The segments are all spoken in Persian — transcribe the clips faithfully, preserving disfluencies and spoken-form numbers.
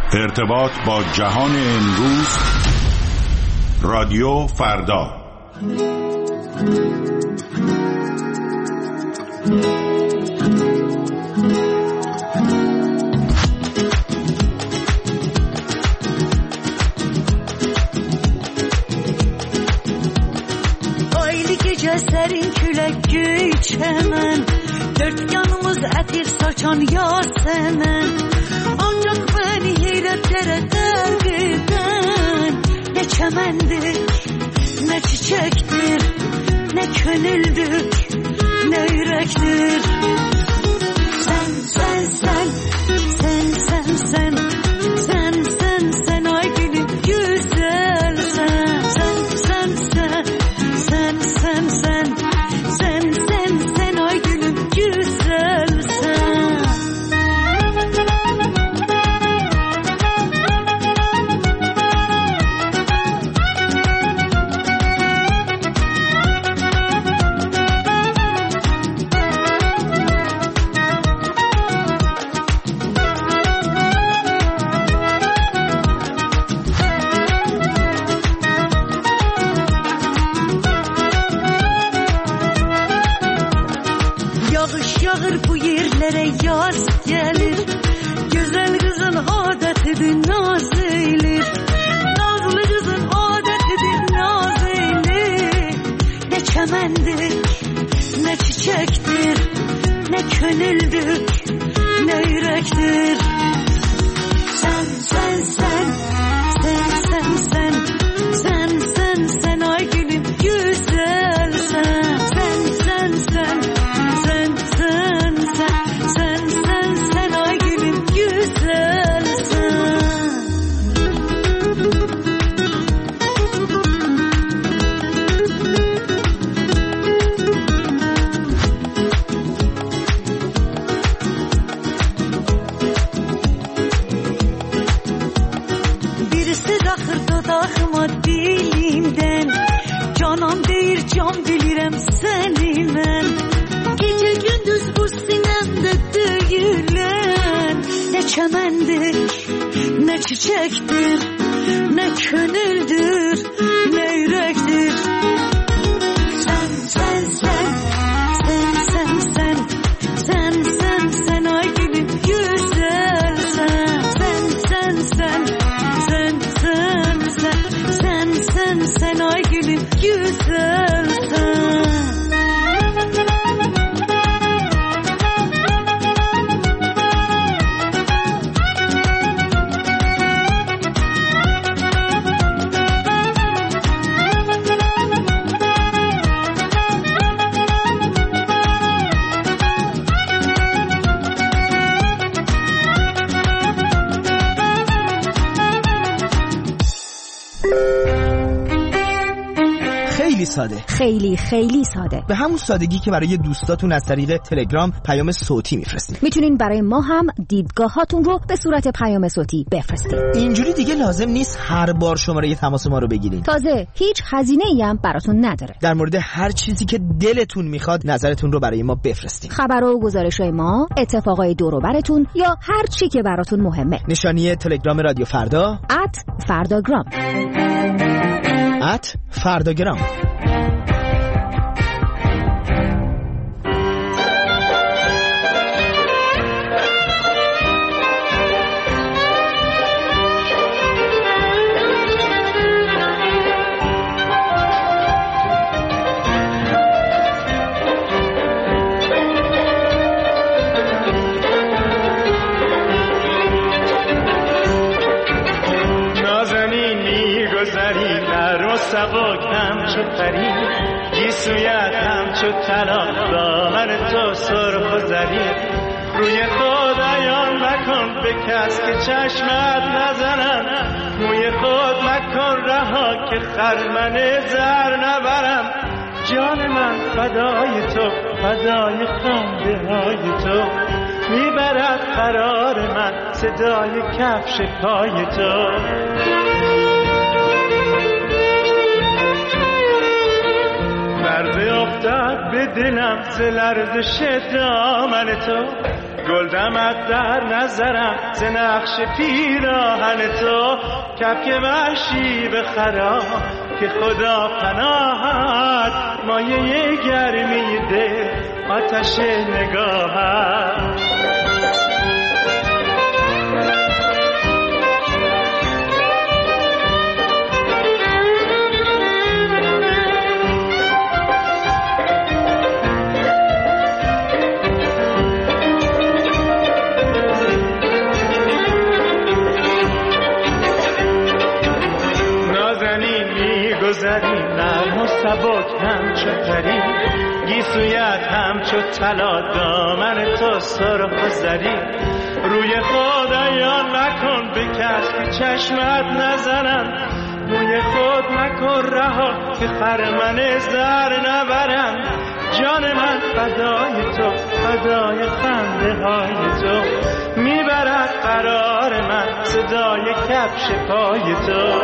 ارتباط با جهان امروز، رادیو فردا. Aylı gece serin külek güçemen, dört yanımız etir saçan yasemen. Ancak beni heyretlere terk eden ne çemendir, ne çiçektir, ne gönüldür, ne yürektir. Sen, sen, sen, sen, sen, sen, sen, sen, sen ay gülüm güzel sen. Sen, sen, sen, sen, sen, sen, sen, sen, sen ay gülüm güzel sen. Yağır bu yerlere yaz gelir, güzel kızın adetidir naz eylir. Nazlı kızın adetidir naz eylir. Ne çemendir, ne çiçektir, ne gönüldür, ne yürektir. Sen, sen, sen, sen, sen, sen, sen, sen, sen ay gülüm güzel sen. Sen, sen, sen, sen, sen, sen, sen, sen, sen ay gülüm güzel sen. Birisi daxır dodağıma dilimden, canam deyir can bilirəm səni mən. Gece gündüz bu sinemde döyülen, ne çemendir, ne çiçektir, ne gönüldür, ne yürektir. Sen, sen, sen, sen, sen, sen, sen, sen, sen ay gülüm güzel sen. Sen, sen, sen, sen, sen, sen, sen, sen, sen ay gülüm güzel sen. خیلی ساده، خیلی خیلی ساده، به همون سادگی که برای دوستاتون از طریق تلگرام پیام صوتی میفرستید. میتونین برای ما هم دیدگاهاتون رو به صورت پیام صوتی بفرستید. اینجوری دیگه لازم نیست هر بار شماره تماس ما رو بگیرین. تازه هیچ هزینه‌ای هم براتون نداره. در مورد هر چیزی که دلتون میخواد نظرتون رو برای ما بفرستید. خبر و گزارش‌های ما، اتفاقای دور و براتون یا هر چی که براتون مهمه. نشانی تلگرام رادیو فردا ات فرداگرام ات فرداگرام. سبک همچو پری گیسویت همچو طلا دامن تو سرخ و زرین روی خود عیان مکن به کس که چشمت نزنم موی خود مکن رها که خرمن زر نبرم جان من فدای تو فدای خنده های تو میبرد قرار من صدای کفش پای تو لرزه افتاد به دلم ز لرزش دامن تو گلدمت در نظرم ز نقش پیراهن تو، کپک وحشی بخرا که خدا پناهت، مایه گرمی ده آتش نگاهت. گذری نرم و سبک همچو پری، گیسویت همچو طلا دامن تو سرخ و زری. روی خود عیان نکن به کس که چشمت نزنم، روی خود نکن رها که خرمن زر نبرم. جان من فدای تو، فدای خنده های تو، میبرد قرار من صدای کفش پای تو.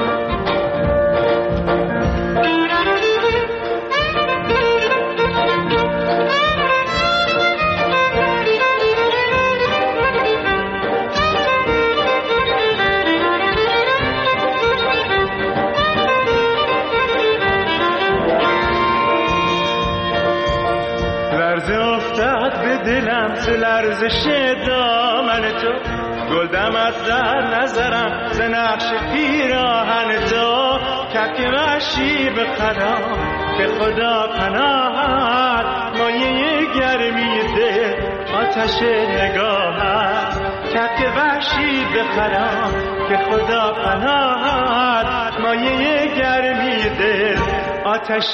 به دلم ز لرزش دامن تو، گلدمت در نظرم ز نقش پیراهن تو، کپک وحشی بخرام که خدا پناهت، مایه گرمی ده آتش نگاهت. کپک وحشی بخرام که خدا پناهت، مایه گرمی ده آتش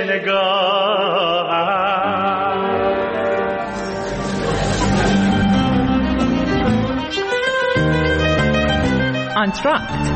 نگاهت. آنتراکت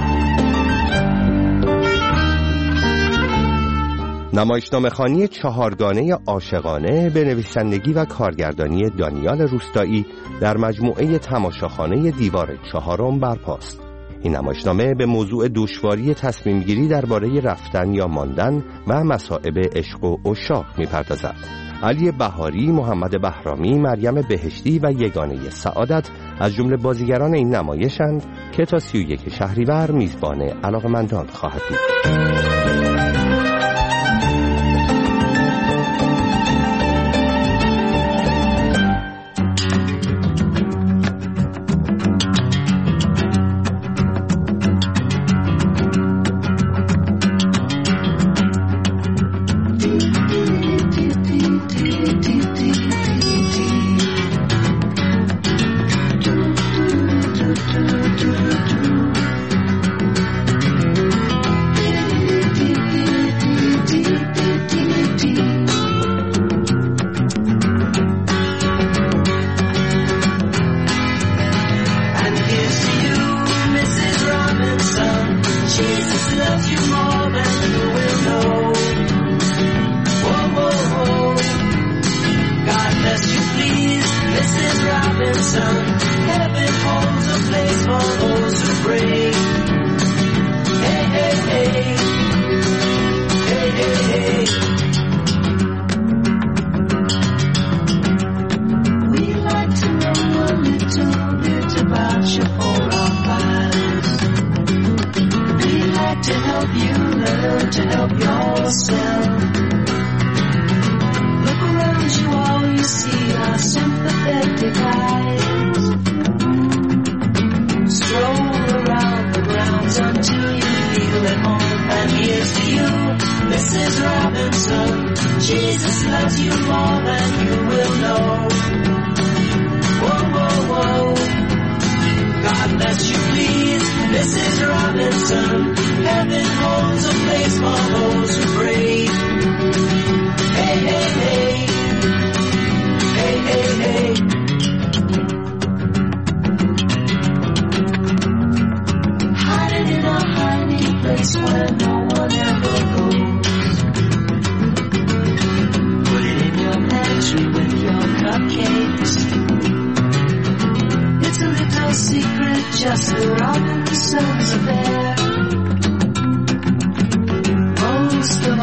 نمایشنامه‌خوانی چهارگانه عاشقانه به نویسندگی و کارگردانی دانیال روستایی در مجموعه تماشاخانه دیوار چهارم برپاست. این نمایشنامه به موضوع دشواری تصمیم گیری درباره رفتن یا ماندن و مصائب عشق و عشاق می‌پردازد. علی بهاری، محمد بهرامی، مریم بهشتی و یگانه سعادت از جمله بازیگران این نمایشند که تا سی و یک شهریور میزبان علاقه‌مندان خواهد بود.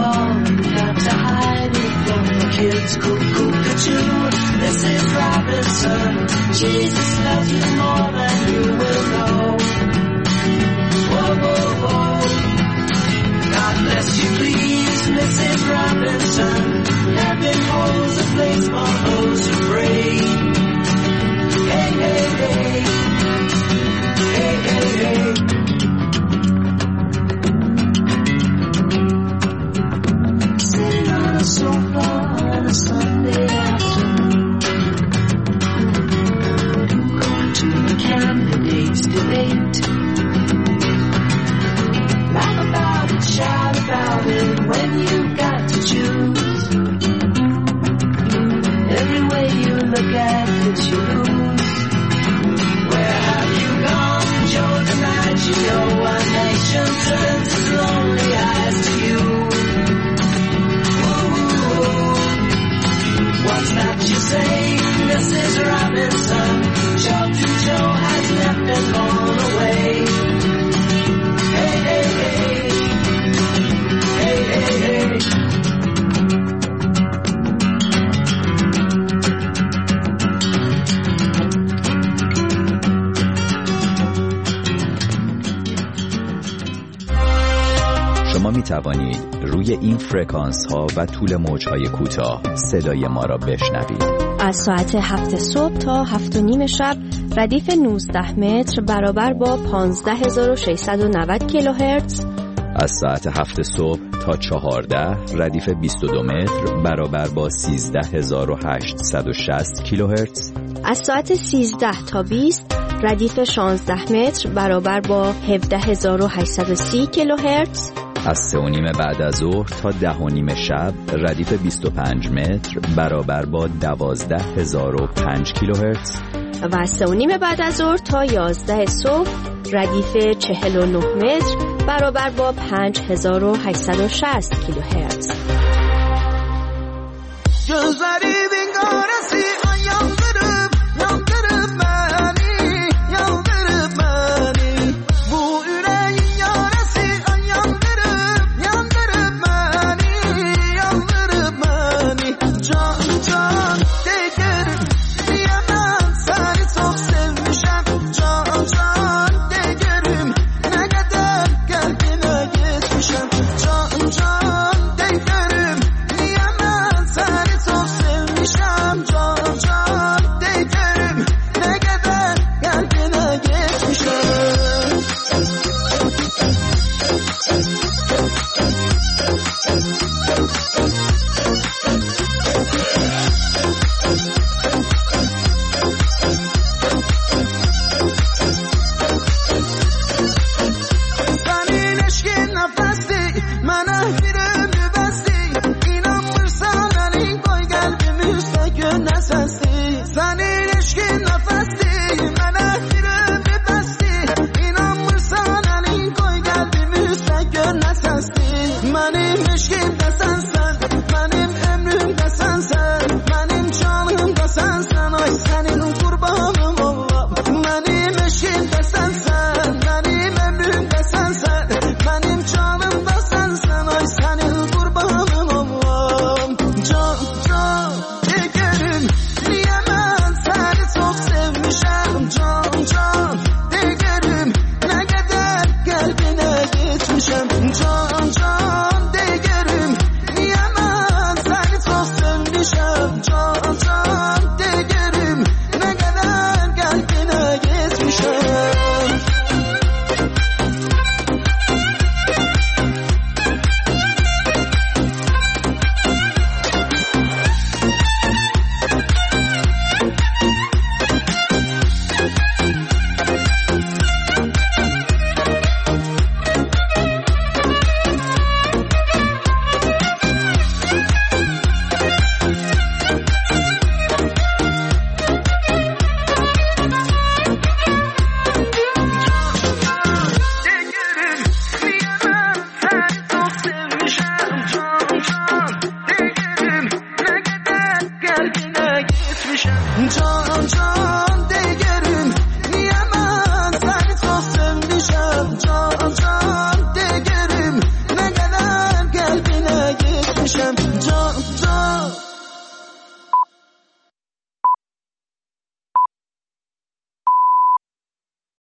Missus Robinson. son. Jesus loves you more than you will know. Whoa, whoa, whoa. God bless you, please, Missus Robinson. Heaven holds a place for those who pray. Hey, hey, hey. Hey, hey, hey. Sitting on a sofa on a Sunday afternoon, going to the candidates' debate. Laugh about it, shout about it when you've got to choose. Every way you look at it, you lose. Where have you gone, Joe DiMaggio? One nation turns its lonely eyes to you. Ooh, what's that you say, Missus Robinson? Joe to Joe has left and gone away. Hey, hey, hey. Hey, hey, hey. شما می توانید روی این فرکانس ها و طول موج های کوتاه صدای ما را بشنوید. از ساعت هفت صبح تا هفت و نیم شب ردیف نوزده متر برابر با پانزده هزار و ششصد و نود کیلوهرتز. از ساعت هفت صبح تا چهارده ردیف بیست و دو متر برابر با سیزده هزار و هشتصد و شصت کیلوهرتز. از ساعت سیزده تا بیست ردیف شانزده متر برابر با هفده هزار و هشتصد و سی کیلوهرتز. از سه و نیم بعد از ظهر تا ده و نیم شب ردیف بیست و پنج متر برابر با دوازده هزار و پنج کیلوهرتز. و از سه و نیم بعد از ظهر تا یازده صبح ردیف چهل و نه متر برابر با پنج هزار و هشتصد و شصت کیلوهرتز. Sen,